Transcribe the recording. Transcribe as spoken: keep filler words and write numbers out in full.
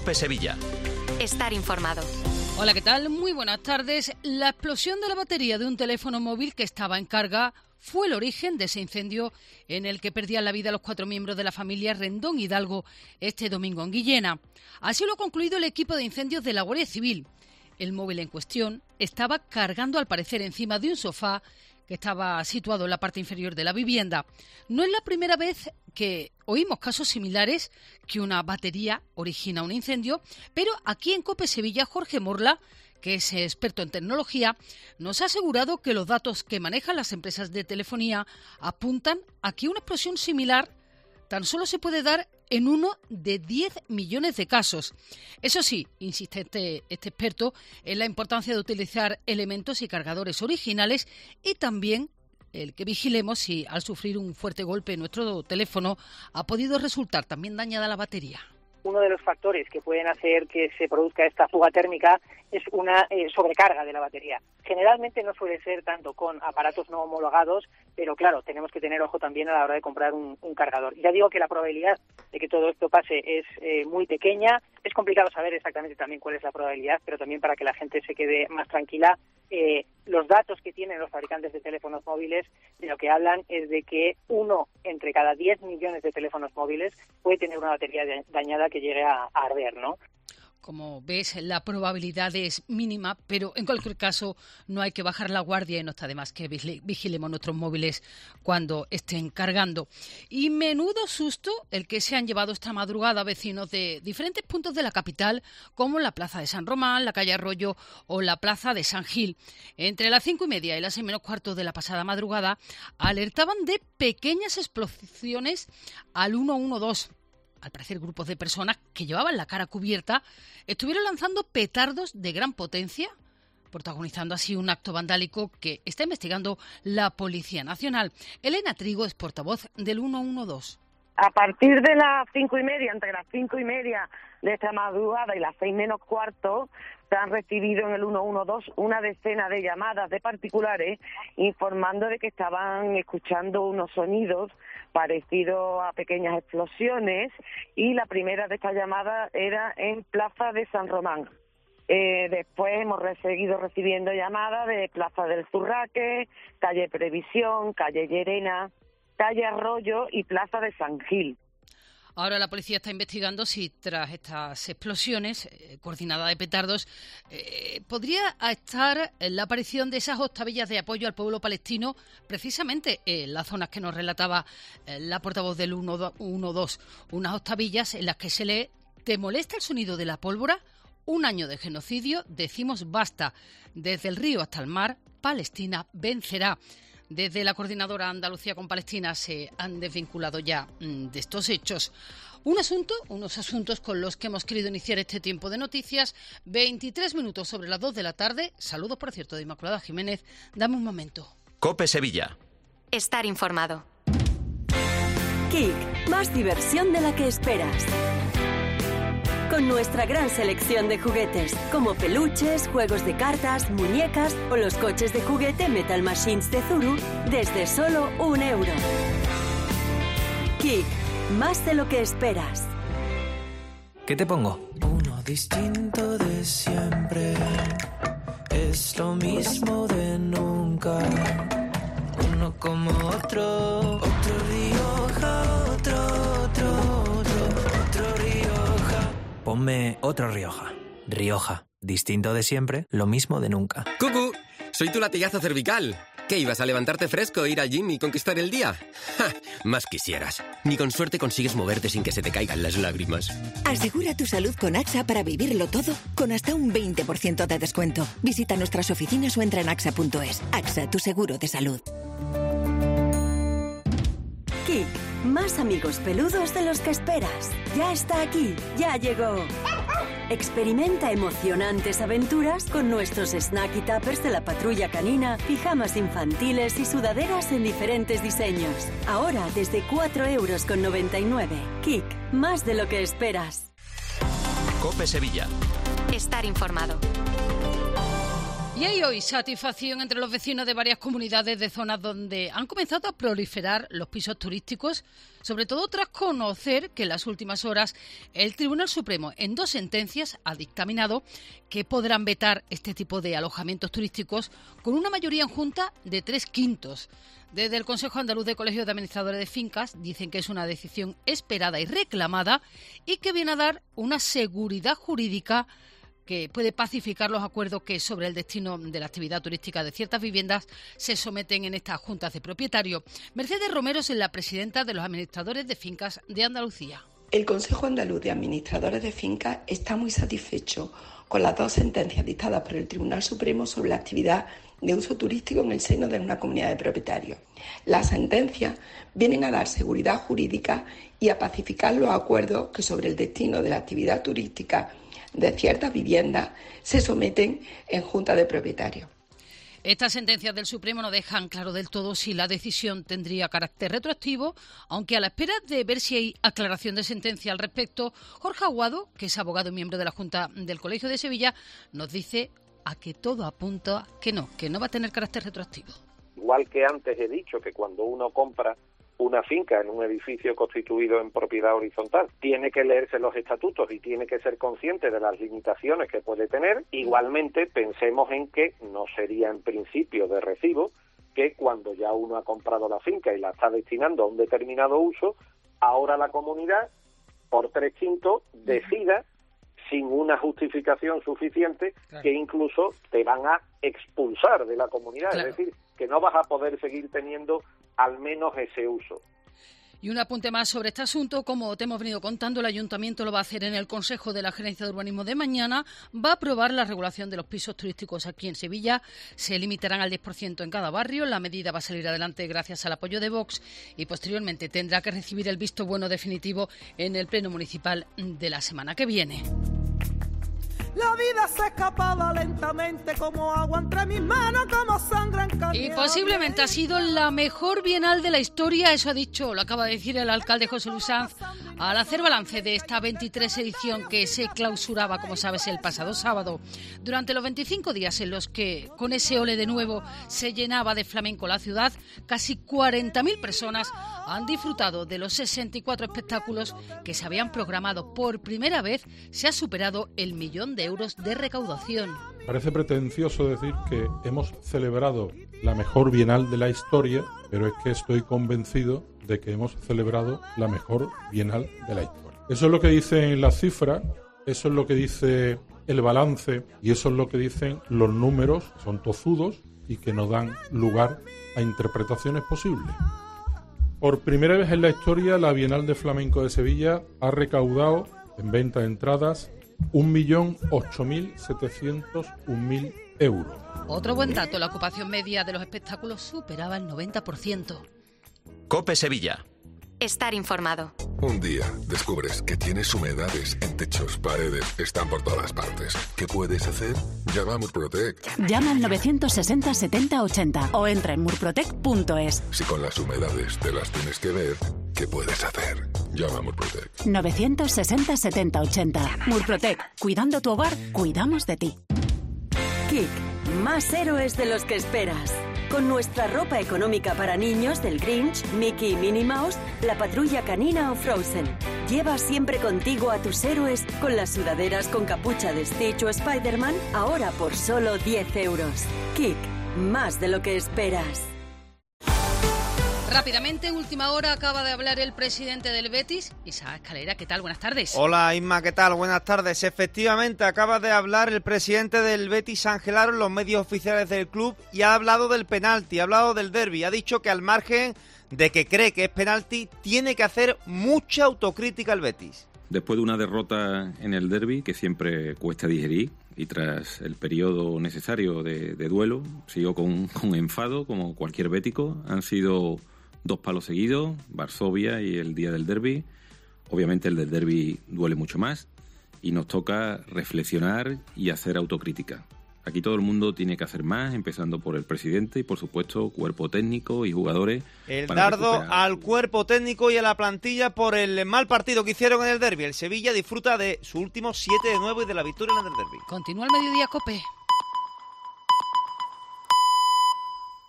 COPE Sevilla. Estar informado. Hola, ¿qué tal? Muy buenas tardes. La explosión de la batería de un teléfono móvil que estaba en carga fue el origen de ese incendio en el que perdían la vida los cuatro miembros de la familia Rendón Hidalgo este domingo en Guillena. Así lo ha concluido el equipo de incendios de la Guardia Civil. El móvil en cuestión estaba cargando, al parecer, encima de un sofá que estaba situado en la parte inferior de la vivienda. No es la primera vez que oímos casos similares, que una batería origina un incendio, pero aquí en COPE Sevilla, Jorge Morla, que es experto en tecnología, nos ha asegurado que los datos que manejan las empresas de telefonía apuntan a que una explosión similar tan solo se puede dar en uno de diez millones de casos. Eso sí, insiste este, este experto en la importancia de utilizar elementos y cargadores originales y también el que vigilemos si al sufrir un fuerte golpe nuestro teléfono ha podido resultar también dañada la batería. Uno de los factores que pueden hacer que se produzca esta fuga térmica es una eh, sobrecarga de la batería. Generalmente no suele ser tanto con aparatos no homologados, pero claro, tenemos que tener ojo también a la hora de comprar un, un cargador. Ya digo que la probabilidad de que todo esto pase es eh, muy pequeña. Es complicado saber exactamente también cuál es la probabilidad, pero también para que la gente se quede más tranquila, eh, los datos que tienen los fabricantes de teléfonos móviles de lo que hablan es de que uno entre cada diez millones de teléfonos móviles puede tener una batería dañada que llegue a, a arder, ¿no? Como ves, la probabilidad es mínima, pero en cualquier caso no hay que bajar la guardia y no está de más que vigilemos nuestros móviles cuando estén cargando. Y menudo susto el que se han llevado esta madrugada vecinos de diferentes puntos de la capital, como la Plaza de San Román, la calle Arroyo o la Plaza de San Gil. Entre las cinco y media y las seis menos cuarto de la pasada madrugada alertaban de pequeñas explosiones al ciento doce. Al parecer, grupos de personas que llevaban la cara cubierta estuvieron lanzando petardos de gran potencia, protagonizando así un acto vandálico que está investigando la Policía Nacional. Elena Trigo es portavoz del ciento doce. A partir de las cinco y media, entre las cinco y media de esta madrugada y las seis menos cuarto, se han recibido en el ciento doce una decena de llamadas de particulares informando de que estaban escuchando unos sonidos parecidos a pequeñas explosiones, y la primera de estas llamadas era en Plaza de San Román. Eh, después hemos seguido recibiendo llamadas de Plaza del Zurraque, calle Previsión, calle Llerena, calle Arroyo y Plaza de San Gil. Ahora la policía está investigando si tras estas explosiones eh, coordinadas de petardos eh, podría estar la aparición de esas octavillas de apoyo al pueblo palestino, precisamente en las zonas que nos relataba eh, la portavoz del ciento doce. Unas octavillas en las que se lee: ¿te molesta el sonido de la pólvora? Un año de genocidio, decimos basta. Desde el río hasta el mar, Palestina vencerá. Desde la Coordinadora Andalucía con Palestina se han desvinculado ya de estos hechos. Un asunto, unos asuntos con los que hemos querido iniciar este tiempo de noticias. veintitrés minutos sobre las dos de la tarde. Saludos, por cierto, de Inmaculada Jiménez. Dame un momento. COPE Sevilla. Estar informado. Kik, más diversión de la que esperas. Con nuestra gran selección de juguetes, como peluches, juegos de cartas, muñecas o los coches de juguete Metal Machines de Zuru, desde solo un euro. Kik, más de lo que esperas. ¿Qué te pongo? Uno distinto de siempre, es lo mismo de nunca. Uno como otro, otro Rioja, otro, otro, otro, otro Rioja. Ponme otro Rioja. Rioja, distinto de siempre, lo mismo de nunca. ¡Cucú! Soy tu latigazo cervical. ¿Qué, ibas a levantarte fresco, ir al gym y conquistar el día? ¡Ja! Más quisieras. Ni con suerte consigues moverte sin que se te caigan las lágrimas. Asegura tu salud con AXA para vivirlo todo con hasta un veinte por ciento de descuento. Visita nuestras oficinas o entra en axa punto es. AXA, tu seguro de salud. Kik, más amigos peludos de los que esperas. Ya está aquí, ya llegó. Experimenta emocionantes aventuras con nuestros snack y tuppers de la patrulla canina, pijamas infantiles y sudaderas en diferentes diseños. Ahora desde cuatro euros con noventa y nueve. Kik, más de lo que esperas. COPE Sevilla. Estar informado. Y hay hoy satisfacción entre los vecinos de varias comunidades de zonas donde han comenzado a proliferar los pisos turísticos, sobre todo tras conocer que en las últimas horas el Tribunal Supremo en dos sentencias ha dictaminado que podrán vetar este tipo de alojamientos turísticos con una mayoría en junta de tres quintos. Desde el Consejo Andaluz de Colegios de Administradores de Fincas dicen que es una decisión esperada y reclamada y que viene a dar una seguridad jurídica que puede pacificar los acuerdos que sobre el destino de la actividad turística de ciertas viviendas se someten en estas juntas de propietarios. Mercedes Romero es la presidenta de los administradores de fincas de Andalucía. El Consejo Andaluz de Administradores de Fincas está muy satisfecho con las dos sentencias dictadas por el Tribunal Supremo sobre la actividad de uso turístico en el seno de una comunidad de propietarios. Las sentencias vienen a dar seguridad jurídica y a pacificar los acuerdos que sobre el destino de la actividad turística de ciertas viviendas se someten en junta de propietarios. Estas sentencias del Supremo no dejan claro del todo si la decisión tendría carácter retroactivo, aunque a la espera de ver si hay aclaración de sentencia al respecto, Jorge Aguado, que es abogado y miembro de la Junta del Colegio de Sevilla, nos dice a que todo apunta que no, que no va a tener carácter retroactivo. Igual que antes he dicho que cuando uno compra una finca en un edificio constituido en propiedad horizontal, tiene que leerse los estatutos y tiene que ser consciente de las limitaciones que puede tener. Igualmente, pensemos en que no sería en principio de recibo que cuando ya uno ha comprado la finca y la está destinando a un determinado uso, ahora la comunidad, por tres quintos, decida sin una justificación suficiente, claro, que incluso te van a expulsar de la comunidad, claro. Es decir, que no vas a poder seguir teniendo al menos ese uso. Y un apunte más sobre este asunto, como te hemos venido contando, el Ayuntamiento lo va a hacer en el Consejo de la Gerencia de Urbanismo de mañana, va a aprobar la regulación de los pisos turísticos aquí en Sevilla, se limitarán al diez por ciento en cada barrio, la medida va a salir adelante gracias al apoyo de Vox y posteriormente tendrá que recibir el visto bueno definitivo en el Pleno Municipal de la semana que viene. La vida se escapaba lentamente como agua entre mis manos, como sangre en cañón. Y posiblemente ha sido la mejor bienal de la historia, eso ha dicho, lo acaba de decir el alcalde José Luis Sanz, al hacer balance de esta veintitrés edición que se clausuraba, como sabes, el pasado sábado. Durante los veinticinco días en los que, con ese ole de nuevo, se llenaba de flamenco la ciudad, casi cuarenta mil personas han disfrutado de los sesenta y cuatro espectáculos que se habían programado. Por primera vez se ha superado el millón de euros de recaudación. Parece pretencioso decir que hemos celebrado la mejor bienal de la historia, pero es que estoy convencido de que hemos celebrado la mejor bienal de la historia. Eso es lo que dicen las cifras, eso es lo que dice el balance y eso es lo que dicen los números, son tozudos y que no dan lugar a interpretaciones posibles. Por primera vez en la historia, la Bienal de Flamenco de Sevilla ha recaudado en venta de entradas un millón ocho mil setecientos un mil euros. Otro buen dato, la ocupación media de los espectáculos superaba el noventa por ciento. COPE Sevilla. Estar informado. Un día descubres que tienes humedades en techos, paredes, están por todas partes. ¿Qué puedes hacer? Llama a Murprotec. Llama al novecientos sesenta setenta ochenta o entra en murprotec punto es. Si con las humedades te las tienes que ver, ¿qué puedes hacer? Llama a Murprotec. novecientos sesenta setenta ochenta. Murprotec. Cuidando tu hogar, cuidamos de ti. Kik. Más héroes de los que esperas. Con nuestra ropa económica para niños del Grinch, Mickey y Minnie Mouse, la Patrulla Canina o Frozen. Lleva siempre contigo a tus héroes con las sudaderas con capucha de Stitch o Spider-Man, ahora por solo diez euros. Kik, más de lo que esperas. Rápidamente, última hora, acaba de hablar el presidente del Betis, Isaac Escalera. ¿Qué tal? Buenas tardes. Hola, Isma, ¿qué tal? Buenas tardes. Efectivamente, acaba de hablar el presidente del Betis, Ángel Aro, en los medios oficiales del club y ha hablado del penalti, ha hablado del derbi. Ha dicho que al margen de que cree que es penalti, tiene que hacer mucha autocrítica el Betis. Después de una derrota en el derbi, que siempre cuesta digerir, y tras el periodo necesario de, de duelo, sigo con, con enfado, como cualquier bético. Han sido dos palos seguidos, Varsovia y el día del derbi. Obviamente el del derbi duele mucho más y nos toca reflexionar y hacer autocrítica. Aquí todo el mundo tiene que hacer más, empezando por el presidente y, por supuesto, cuerpo técnico y jugadores. El dardo recuperar. Al cuerpo técnico y a la plantilla por el mal partido que hicieron en el derbi. El Sevilla disfruta de su último siete de nueve y de la victoria en el derbi. Continúa el mediodía, COPE.